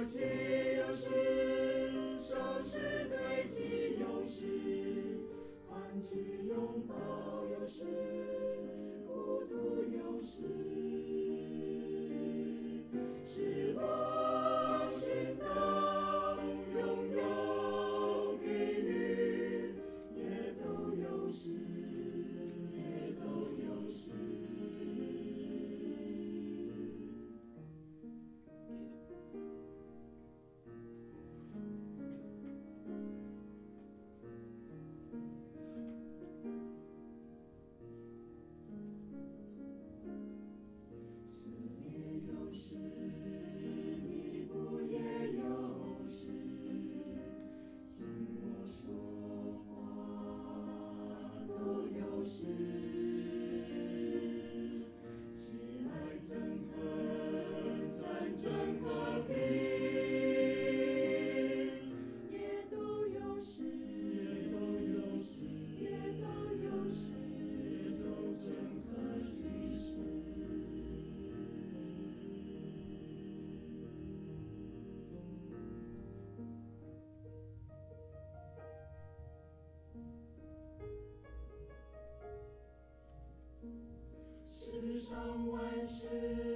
且有时，收拾堆积有时，欢聚拥抱有时，孤独有时。是我寻到拥有给予，也都有时，也都有时。思念有时，弥补也有时，听我说话都有时。喜爱憎恨，战争和平，也都有时，也都有时，也都有时，也都真和其实。世上万事